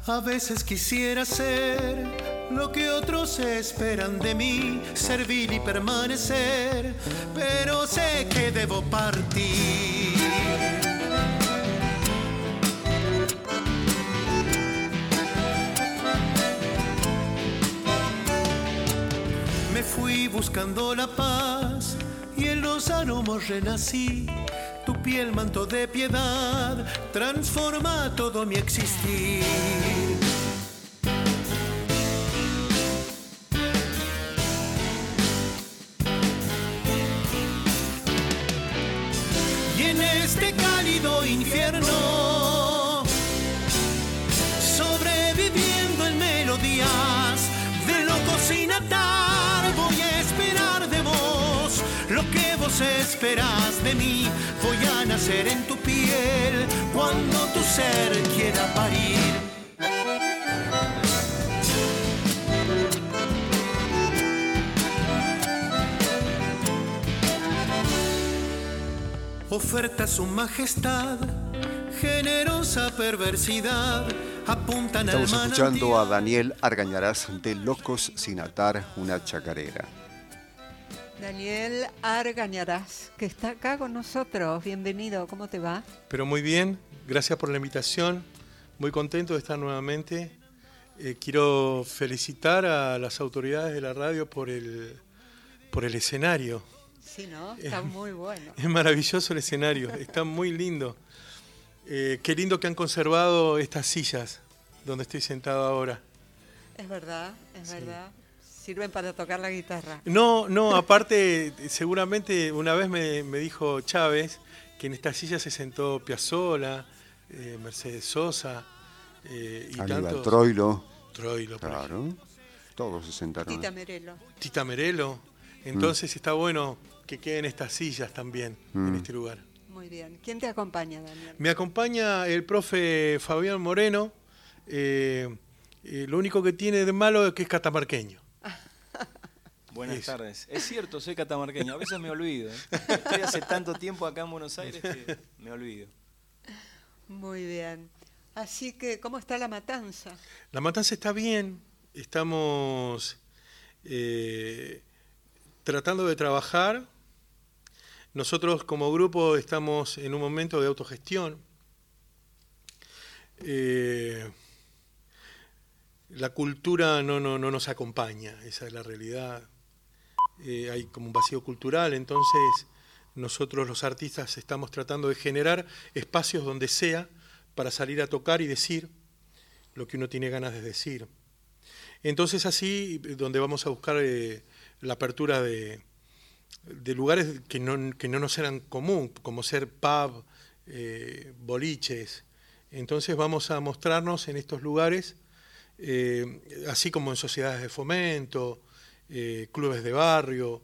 A veces quisiera ser lo que otros esperan de mí, servir y permanecer, pero sé que debo partir. Me fui buscando la paz y en los aromos renací. Tu piel, manto de piedad, transforma todo mi existir. Y en este cálido infierno, sobreviviendo en melodías de locos sin atar, voy a esperar de vos lo que vos esperás de mí. Voy a nacer en tu piel cuando tu ser quiera parir. Oferta su majestad, generosa perversidad, apuntan al Estamos manantial. escuchando a Daniel Argañarás de Locos sin atar una chacarera. Daniel Argañarás, que está acá con nosotros. Bienvenido, ¿cómo te va? Pero muy bien, gracias por la invitación. Muy contento de estar nuevamente. Quiero felicitar a las autoridades de la radio por el escenario. Sí, ¿no? Está muy bueno. Es maravilloso el escenario, está muy lindo. Qué lindo que han conservado estas sillas donde estoy sentado ahora. Es verdad, es Sí. verdad. Sirven para tocar la guitarra. No, aparte, seguramente una vez me dijo Chávez que en esta silla se sentó Piazzolla, Mercedes Sosa y Aníbal tantos. Troilo. Troilo, por ejemplo. Claro. Todos se sentaron. Tita Merelo. Tita Merelo. Entonces está bueno que queden estas sillas también en este lugar. Muy bien. ¿Quién te acompaña, Daniel? Me acompaña el profe Fabián Moreno. Lo único que tiene de malo es que es catamarqueño. Buenas tardes. Es cierto, soy catamarqueño. A veces me olvido. Estoy hace tanto tiempo acá en Buenos Aires que me olvido. Muy bien. Así que, ¿cómo está la matanza? La matanza está bien. Estamos tratando de trabajar. Nosotros como grupo estamos en un momento de autogestión. La cultura no nos acompaña, esa es la realidad. Hay como un vacío cultural, entonces nosotros los artistas estamos tratando de generar espacios donde sea para salir a tocar y decir lo que uno tiene ganas de decir. Entonces así, donde vamos a buscar la apertura de lugares que no nos eran común, como ser pub, boliches. Entonces vamos a mostrarnos en estos lugares, así como en sociedades de fomento, clubes de barrio.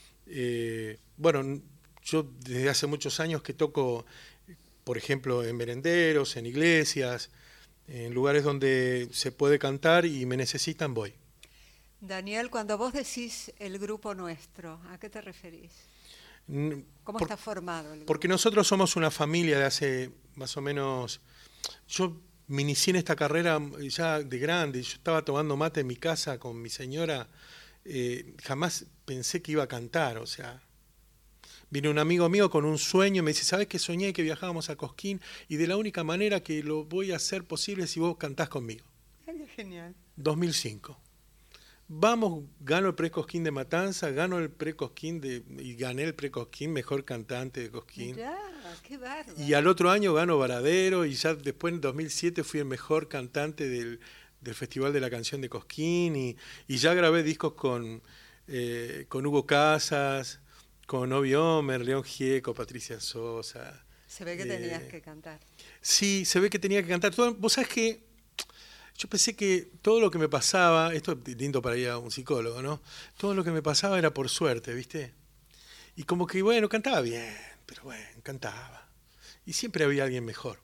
Bueno, yo desde hace muchos años que toco, por ejemplo, en merenderos, en iglesias, en lugares donde se puede cantar y me necesitan, voy. Daniel, cuando vos decís el grupo nuestro, ¿a qué te referís? ¿Cómo está formado el grupo? Porque nosotros somos una familia de hace más o menos... Yo me inicié en esta carrera ya de grande, yo estaba tomando mate en mi casa con mi señora, jamás pensé que iba a cantar, o sea... Vino un amigo mío con un sueño y me dice, ¿sabes qué soñé? Que viajábamos a Cosquín y de la única manera que lo voy a hacer posible es si vos cantás conmigo. Qué genial. 2005. Vamos, gano el pre-Cosquín de Matanza, gano el pre-Cosquín y gané el pre-Cosquín, mejor cantante de Cosquín. Mirá, qué bárbaro. Y al otro año gano Varadero y ya después en 2007 fui el mejor cantante del Festival de la Canción de Cosquín y ya grabé discos con Hugo Casas, con Obi Homer, León Gieco, Patricia Sosa. Se ve que tenías que cantar. Sí, se ve que tenía que cantar. Vos sabés que yo pensé que todo lo que me pasaba, esto es lindo para ir a un psicólogo, ¿no? Todo lo que me pasaba era por suerte, ¿viste? Y como que, bueno, cantaba bien, pero bueno, cantaba. Y siempre había alguien mejor.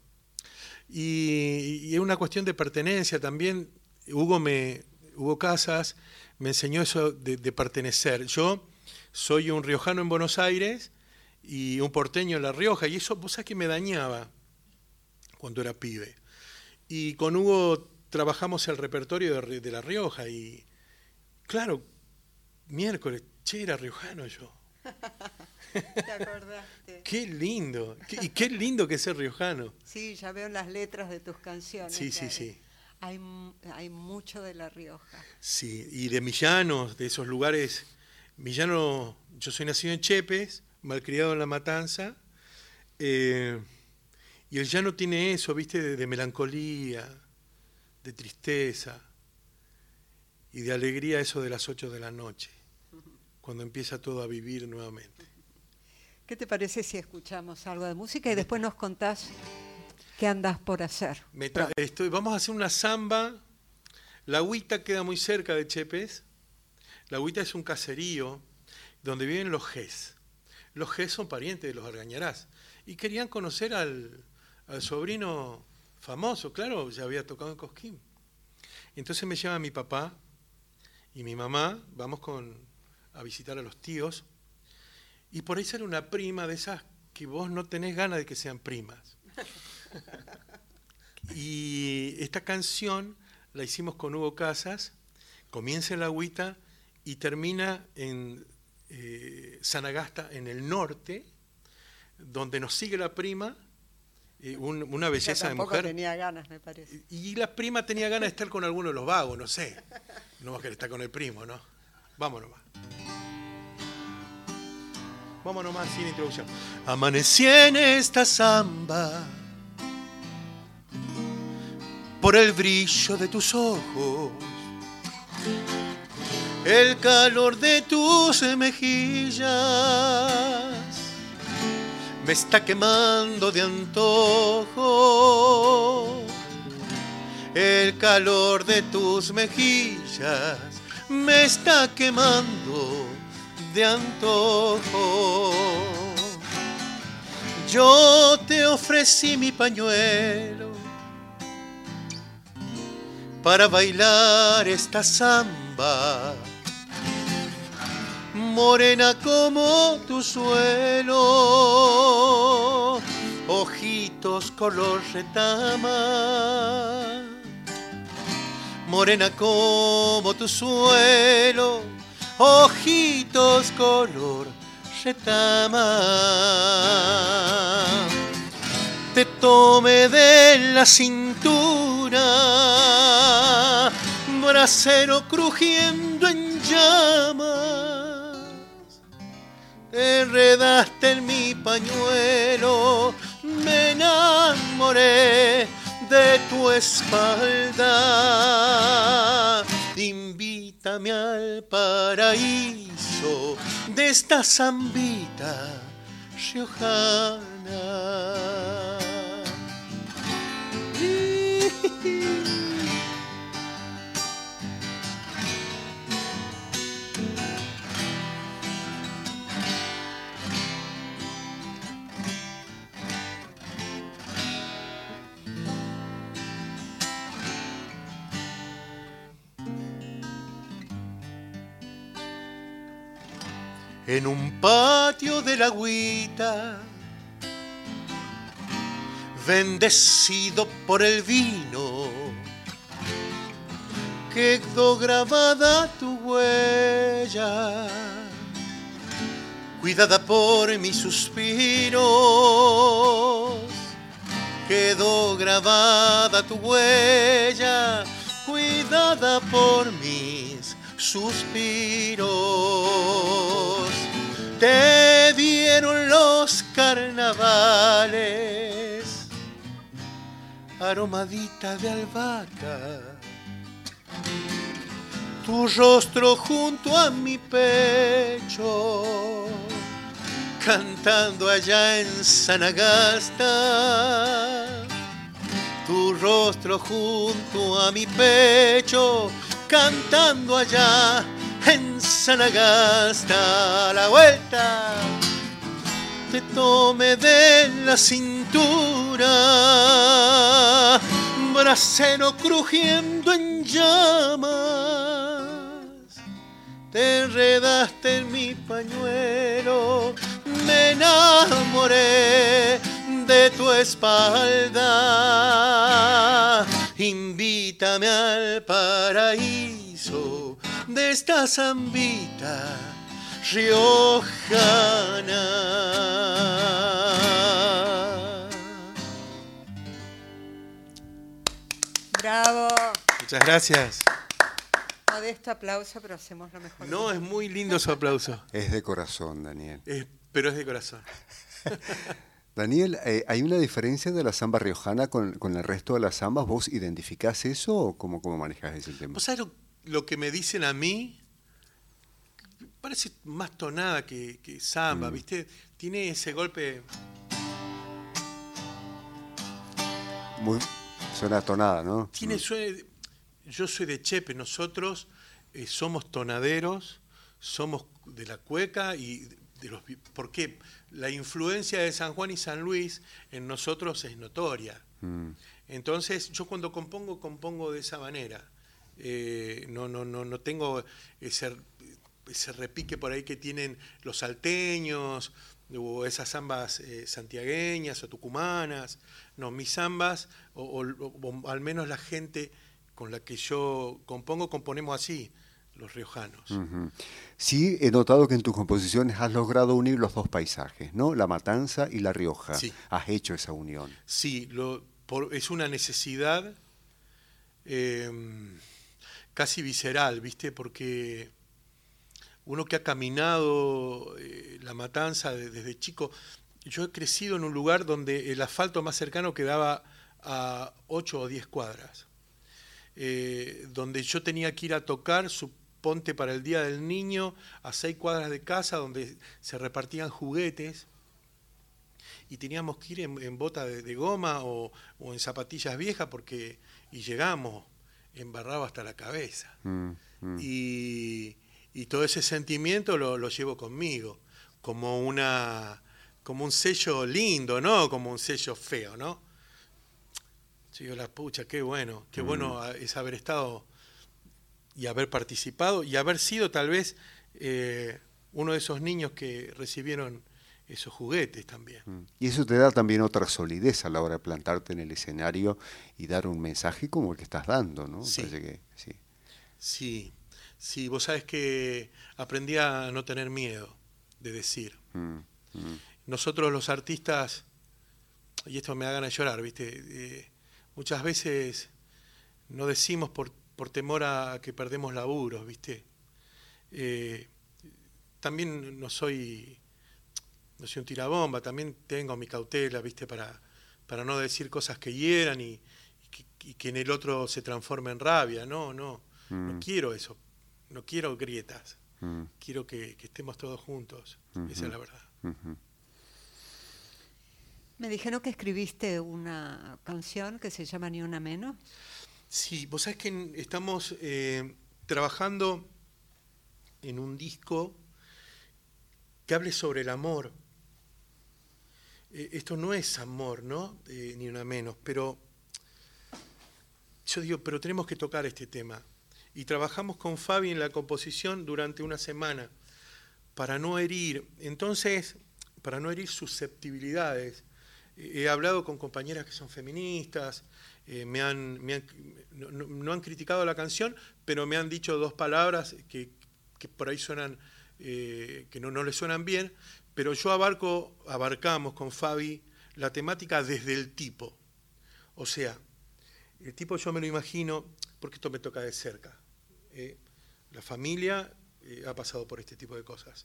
Y es una cuestión de pertenencia también. Hugo Casas me enseñó eso de pertenecer. Yo soy un riojano en Buenos Aires y un porteño en La Rioja, y eso, vos sabés que me dañaba cuando era pibe. Y con Hugo trabajamos el repertorio de La Rioja y, claro, miércoles, che, era riojano yo. ¿Te acordaste? Qué lindo, y qué lindo que es ser riojano. Sí, ya veo las letras de tus canciones. Sí, claro. sí, sí. Hay mucho de La Rioja. Sí, y de Millanos, de esos lugares. Millano, yo soy nacido en Chepes, malcriado en La Matanza, y el llano tiene eso, ¿viste? De melancolía, de tristeza y de alegría, eso de las 8 de la noche, cuando empieza todo a vivir nuevamente. ¿Qué te parece si escuchamos algo de música y después nos contás qué andás por hacer? Vamos a hacer una samba. La Huita queda muy cerca de Chepes. La Huita es un caserío donde viven los Ges. Los Ges son parientes de los Argañarás. Y querían conocer al sobrino famoso, claro, ya había tocado en Cosquín. Entonces me llama mi papá y mi mamá, vamos a visitar a los tíos, y por ahí sale una prima de esas que vos no tenés ganas de que sean primas. Y esta canción la hicimos con Hugo Casas, comienza en La Huita y termina en Sanagasta, en el norte, donde nos sigue la prima, una belleza de mujer. Tenía ganas, me parece. Y la prima tenía ganas de estar con alguno de los vagos, no sé. No vas a querer estar con el primo, ¿no? Vamos nomás. Vamos nomás, sin introducción. Amanecí en esta samba por el brillo de tus ojos, el calor de tus mejillas me está quemando de antojo. El calor de tus mejillas me está quemando de antojo. Yo te ofrecí mi pañuelo para bailar esta samba, morena como tu suelo, ojitos color retama, morena como tu suelo, ojitos color retama. Te tomé de la cintura, brasero crujiendo en llamas, te enredaste en mi pañuelo, me enamoré de tu espalda. Invítame al paraíso de esta zambita riojana. En un patio de La Huita, bendecido por el vino, quedó grabada tu huella, cuidada por mis suspiros. Quedó grabada tu huella, cuidada por mis suspiros. Te dieron los carnavales aromadita de albahaca, tu rostro junto a mi pecho, cantando allá en Sanagasta. Tu rostro junto a mi pecho, cantando allá en Sanagasta. La vuelta. Te tomé de la cintura, brasero crujiendo en llamas, te enredaste en mi pañuelo, me enamoré de tu espalda. invítame al paraíso de esta zambita riojana. ¡Bravo! Muchas gracias. Modesto aplauso, pero hacemos lo mejor. No, es muy lindo su aplauso. Es de corazón, Daniel. Pero es de corazón. Daniel, ¿hay una diferencia de la samba riojana con el resto de las zambas? ¿Vos identificás eso o cómo manejás ese tema? ¿Vos sabés lo que me dicen a mí? Parece más tonada que samba, ¿viste? Tiene ese golpe... Suena tonada, ¿no? Yo soy de Chepe, nosotros somos tonaderos, somos de la cueca y de los... ¿Por qué? La influencia de San Juan y San Luis en nosotros es notoria. Entonces, yo cuando compongo de esa manera. No tengo ese repique por ahí que tienen los salteños o esas zambas santiagueñas o tucumanas. No, mis zambas, o al menos la gente con la que yo componemos así, los riojanos. Sí, he notado que en tus composiciones has logrado unir los dos paisajes, ¿no? La Matanza y La Rioja. Sí. Has hecho esa unión. Sí, es una necesidad casi visceral, ¿viste? Porque uno que ha caminado La Matanza desde chico, yo he crecido en un lugar donde el asfalto más cercano quedaba a 8 o 10 cuadras. Donde yo tenía que ir a tocar, suponte para el Día del Niño, a 6 cuadras de casa, donde se repartían juguetes, y teníamos que ir en bota de goma o en zapatillas viejas, y llegamos embarrado hasta la cabeza. Y todo ese sentimiento lo llevo conmigo, como un sello lindo, ¿no? Como un sello feo, ¿no? Yo digo, la pucha, qué bueno es haber estado y haber participado y haber sido tal vez uno de esos niños que recibieron esos juguetes también. Y eso te da también otra solidez a la hora de plantarte en el escenario y dar un mensaje como el que estás dando, ¿no? Sí. Parece que, sí. Sí, vos sabés que aprendí a no tener miedo de decir. Nosotros los artistas, y esto me da ganas de llorar, ¿viste? Muchas veces no decimos por temor a que perdemos laburos, ¿viste? También no soy un tirabomba, también tengo mi cautela, ¿viste? Para no decir cosas que hieran y que en el otro se transforme en rabia. No quiero eso, no quiero grietas, quiero que estemos todos juntos, esa es la verdad. Me dijeron que escribiste una canción que se llama Ni Una Menos. Sí, vos sabés que estamos trabajando en un disco que hable sobre el amor. Esto no es amor, ¿no? Ni una menos, pero yo digo, pero tenemos que tocar este tema. Y trabajamos con Fabi en la composición durante una semana para no herir. Entonces, para no herir susceptibilidades. He hablado con compañeras que son feministas, no han criticado la canción, pero me han dicho 2 palabras que por ahí suenan, que no les suenan bien, pero yo abarcamos con Fabi la temática desde el tipo. O sea, el tipo yo me lo imagino, porque esto me toca de cerca. La familia ha pasado por este tipo de cosas.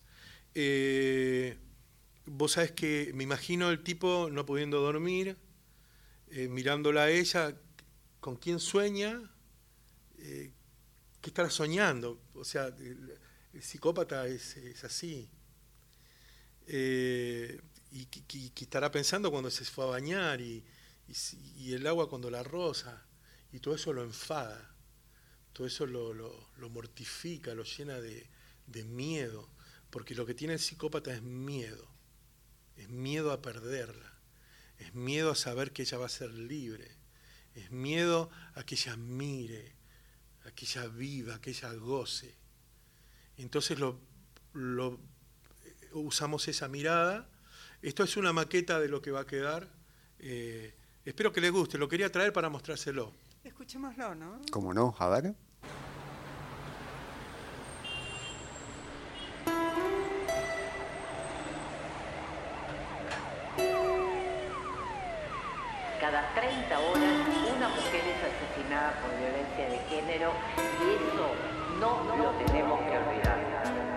Vos sabés que me imagino el tipo no pudiendo dormir, mirándola a ella, con quién sueña, qué estará soñando. O sea, el psicópata es así. Y que estará pensando cuando se fue a bañar y el agua cuando la roza, y todo eso lo enfada, todo eso lo mortifica, lo llena de miedo, porque lo que tiene el psicópata es miedo a perderla, es miedo a saber que ella va a ser libre, es miedo a que ella mire, a que ella viva, a que ella goce. Entonces usamos esa mirada. Esto es una maqueta de lo que va a quedar. Espero que les guste, lo quería traer para mostrárselo. escuchémoslo, ¿no? ¿Cómo no? A ver. Cada 30 horas una mujer es asesinada por violencia de género y eso no lo tenemos que olvidar.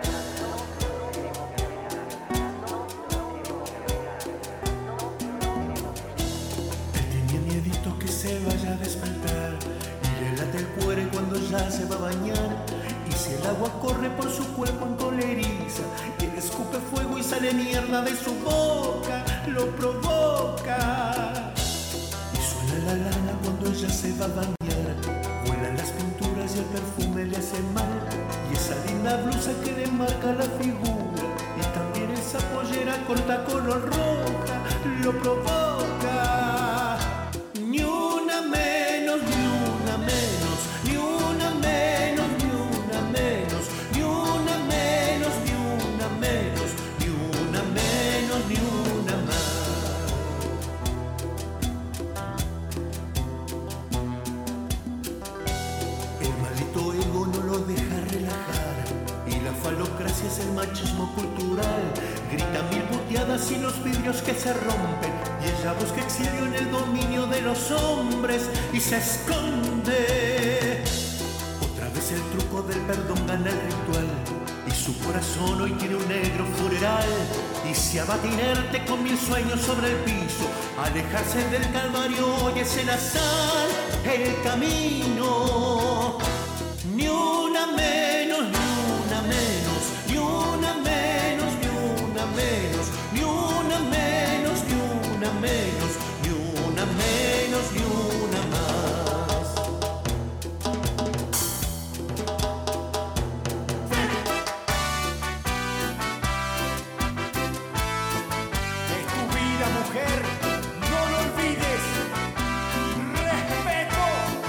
Tenía miedito que se vaya a despertar y le late el cuore cuando ya se va a bañar. Y si el agua corre por su cuerpo encoleriza y él escupe fuego y sale mierda de su boca, lo provoca. La lana cuando ella se va a bañar, vuelan las pinturas y el perfume le hace mal. Y esa linda blusa que le marca la figura, y también esa pollera corta color roja, lo provoca. Ni una menos, ni una menos, ni una menos, ni una menos, ni una menos, ni una menos, ni una menos, ni una más. Falocracia es el machismo cultural. Grita mil puteadas y los vidrios que se rompen. Y ella busca exilio en el dominio de los hombres y se esconde. Otra vez el truco del perdón gana el ritual. Y su corazón hoy tiene un negro funeral. Y se abate inerte con mil sueños sobre el piso. Alejarse del calvario hoy es el azar, el camino. Ni una menos, ni una menos, ni una menos, ni una menos, ni una menos, ni una menos, ni una menos, ni una más. Es tu vida, mujer, no lo olvides. Respeto.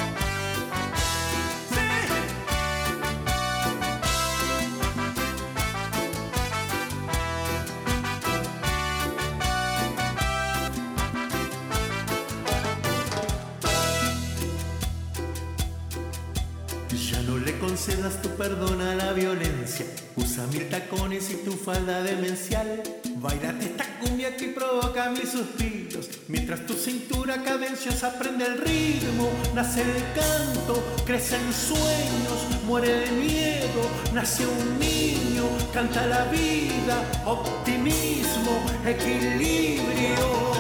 Concedas tu perdón a la violencia. Usa mil tacones y tu falda demencial. Bailate esta cumbia que provoca mil suspiros. Mientras tu cintura cadenciosa prende el ritmo. Nace el canto, crecen sueños, muere el miedo, nace un niño, canta la vida, optimismo, equilibrio.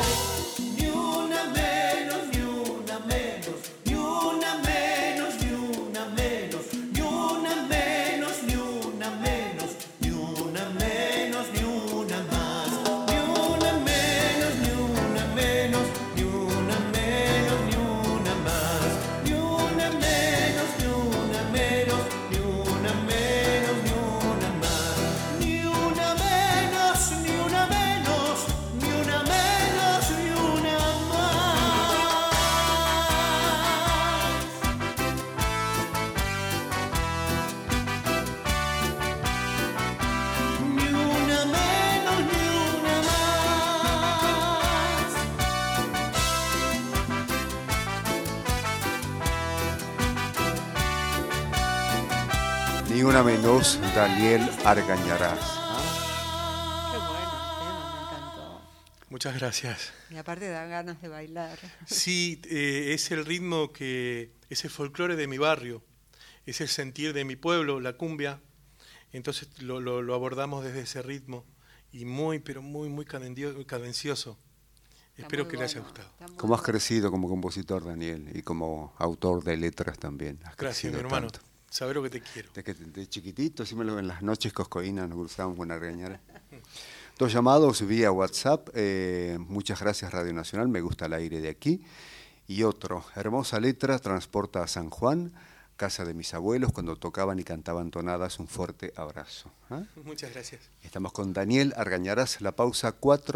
Ni una menos, Daniel Argañarás. Qué bueno tema, me encantó. Muchas gracias. Y aparte da ganas de bailar. Sí, es el ritmo que es el folclore de mi barrio, es el sentir de mi pueblo, la cumbia. Entonces lo abordamos desde ese ritmo y muy cadencioso. Espero que le haya gustado. ¿Cómo has crecido como compositor, Daniel? Y como autor de letras también. Gracias, mi hermano. Tanto. Saber lo que te quiero. De chiquitito, siempre en las noches coscoínas nos cruzábamos con Argañarás. 2 llamados vía WhatsApp. Muchas gracias, Radio Nacional, me gusta el aire de aquí. Y otro, hermosa letra, transporta a San Juan, casa de mis abuelos, cuando tocaban y cantaban tonadas, un fuerte abrazo. Muchas gracias. Estamos con Daniel Argañarás, la pausa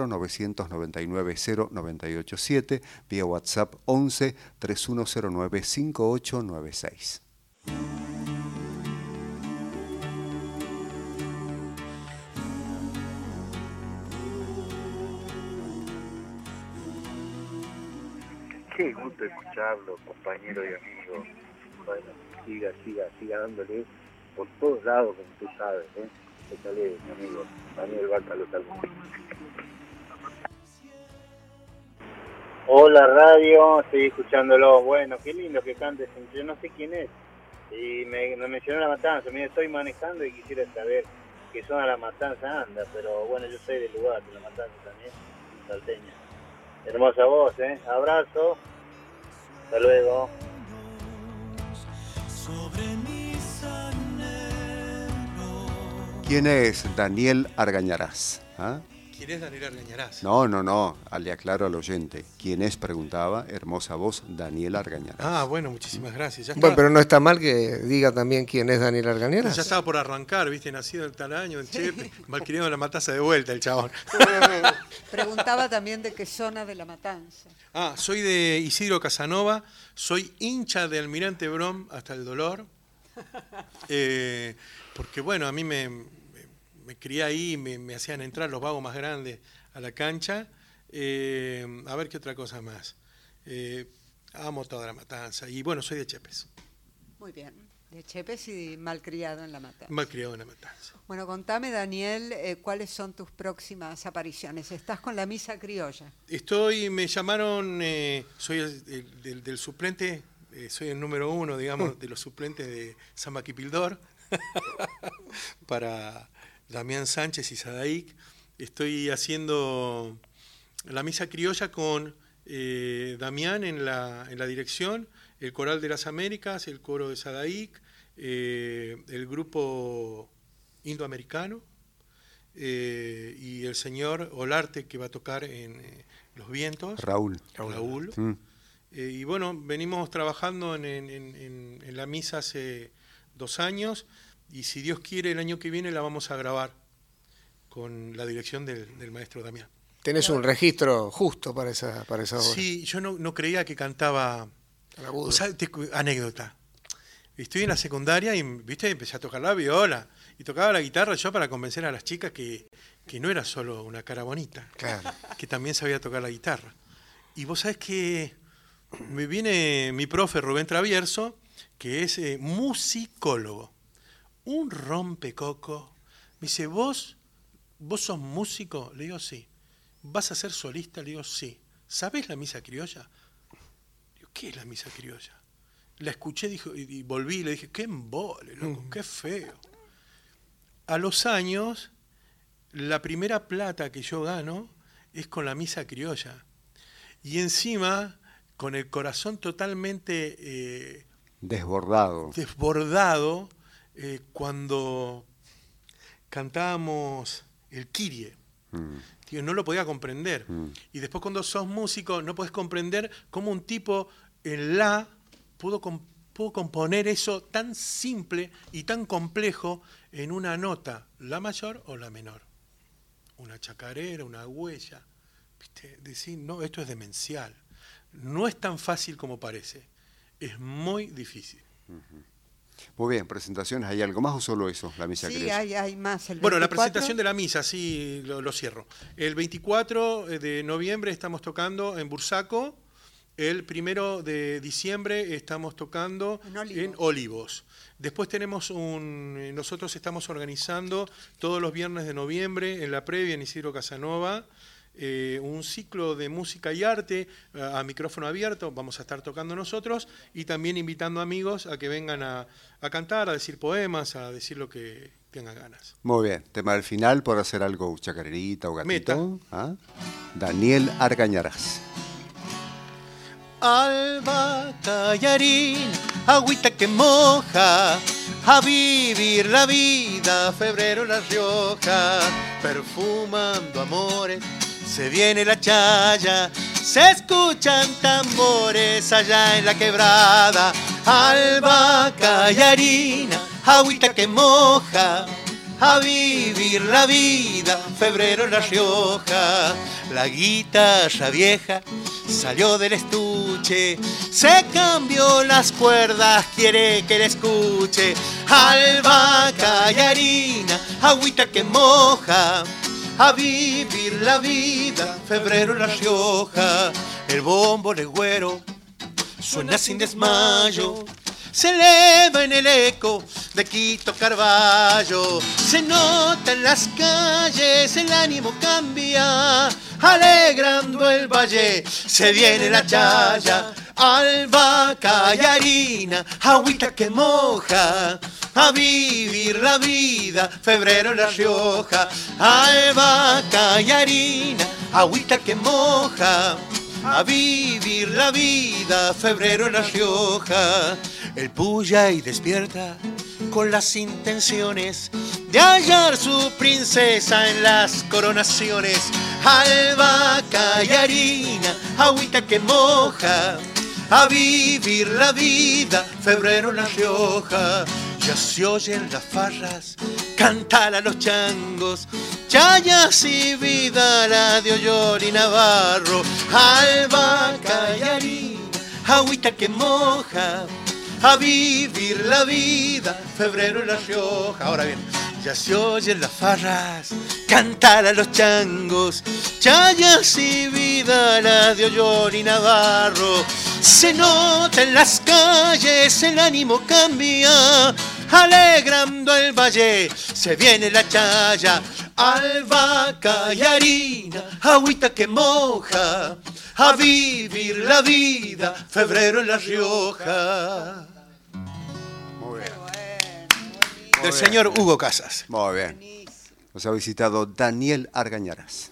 4-999-0987, vía WhatsApp 11-3109-5896. Sí, qué gusto escucharlo, compañero y amigo. Bueno, siga dándole por todos lados, como tú sabes, Échale, mi amigo, Daniel Vaca, lo saludo. Hola radio, estoy escuchándolo. Bueno, qué lindo que cantes. Yo no sé quién es. Y me mencionó La Matanza. Mira, estoy manejando y quisiera saber qué zona La Matanza anda. Pero bueno, yo soy del lugar de La Matanza también, salteña. Hermosa voz, Abrazo. Hasta luego. ¿Quién es Daniel Argañarás? ¿Ah? ¿Quién es Daniel Argañarás? No, le aclaro al oyente. ¿Quién es? Preguntaba, hermosa voz, Daniel Argañarás. Ah, bueno, muchísimas gracias. Bueno, pero no está mal que diga también quién es Daniel Argañarás. Ya estaba por arrancar, ¿viste? Nacido en tal año, en Chepe, malcriado de La Matanza de vuelta el chabón. Preguntaba también de qué zona de La Matanza. Ah, soy de Isidro Casanova, soy hincha de Almirante Brom hasta el dolor. Porque bueno, a mí me crié ahí, me hacían entrar los vagos más grandes a la cancha. A ver qué otra cosa más. Amo toda La Matanza. Y bueno, soy de Chepes. Muy bien, de Chepes y malcriado en La Matanza. Malcriado en La Matanza. Bueno, contame, Daniel, ¿cuáles son tus próximas apariciones? ¿Estás con la Misa Criolla? Me llamaron, soy del suplente, soy el número 1, digamos, de los suplentes de Samba Kipildor, para Damián Sánchez y Sadaik. Estoy haciendo la Misa Criolla con Damián en la dirección, el Coral de las Américas, el coro de Sadaik, el grupo indoamericano y el señor Olarte, que va a tocar en Los Vientos. Raúl. Y bueno, venimos trabajando en la misa hace 2 años y si Dios quiere el año que viene la vamos a grabar con la dirección del maestro Damián. Tenés un registro justo para esa obra. Sí, yo no creía que cantaba. O sea, anécdota. Estoy en la secundaria y empecé a tocar la viola y tocaba la guitarra yo para convencer a las chicas que no era solo una cara bonita, claro, que también sabía tocar la guitarra. Y vos sabés que me viene mi profe Rubén Travierso, que es musicólogo, un rompecoco. Me dice, ¿Vos sos músico? Le digo, sí. ¿Vas a ser solista? Le digo, sí. ¿Sabés la Misa Criolla? Le digo, ¿qué es la Misa Criolla? La escuché, dijo, y volví y le dije, qué embole, loco, qué feo. A los años, la primera plata que yo gano es con la Misa Criolla. Y encima, con el corazón totalmente desbordado, cuando cantábamos el Kyrie. Tío, no lo podía comprender. Y después cuando sos músico no podés comprender cómo un tipo en la pudo componer eso tan simple y tan complejo en una nota, la mayor o la menor. Una chacarera, una huella. ¿Viste? Decir, no, esto es demencial. No es tan fácil como parece. Es muy difícil. Muy bien, presentaciones, ¿hay algo más o solo eso, la misa criolla? Sí, hay más. Bueno, la presentación de la misa, sí, lo cierro. El 24 de noviembre estamos tocando en Bursaco. El 1 de diciembre estamos tocando en Olivos. Después tenemos nosotros estamos organizando todos los viernes de noviembre en la previa en Isidro Casanova, un ciclo de música y arte a micrófono abierto, vamos a estar tocando nosotros y también invitando amigos a que vengan a cantar, a decir poemas, a decir lo que tengan ganas. Muy bien, tema del final, por hacer algo chacarerita o gatito. ¿Ah? Daniel Argañarás. Alba, tallarín, agüita que moja, a vivir la vida, febrero en La Rioja, perfumando amores, se viene la chaya, se escuchan tambores allá en la quebrada. Alba, callarina, agüita que moja, a vivir la vida, febrero en La Rioja. La guitarra vieja salió del estuche, se cambió las cuerdas, quiere que la escuche. Alba, callarina, agüita que moja, a vivir la vida, febrero en La Rioja. El bombo legüero suena sin desmayo. Se eleva en el eco de Quito Carballo. Se nota en las calles, el ánimo cambia, alegrando el valle. Se viene la chaya, albahaca y harina, agüita que moja, a vivir la vida, febrero en La Rioja. Albahaca y harina, agüita que moja, a vivir la vida, febrero en La Rioja. El puya y despierta con las intenciones de hallar su princesa en las coronaciones. Albahaca y harina, agüita que moja, a vivir la vida, febrero en La Rioja. Ya se oyen las farras, cantar a los changos, chayas y vida, la de Ollor y Navarro. Albahaca y harina, agüita que moja, a vivir la vida, febrero en La Rioja. Ahora bien, ya se oyen las farras, cantar a los changos, chayas y vida, la de Ollor y Navarro. Se nota en las calles, el ánimo cambia, alegrando el valle. Se viene la chaya, albahaca y harina, agüita que moja, a vivir la vida, febrero en La Rioja. Muy bien. Del señor Hugo Casas. Muy bien. Nos ha visitado Daniel Argañarás.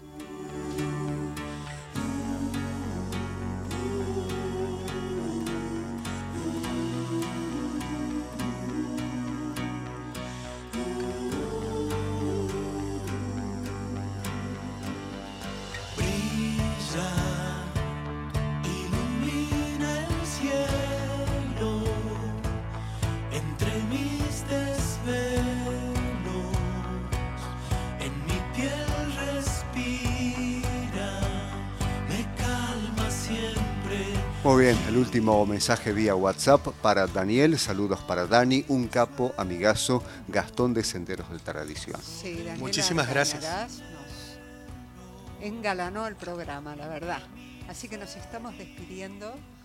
Muy bien, el último mensaje vía WhatsApp para Daniel. Saludos para Dani, un capo, amigazo, Gastón de Senderos de Tradición. Sí, Daniel, muchísimas gracias. Nos engalanó el programa, la verdad. Así que nos estamos despidiendo.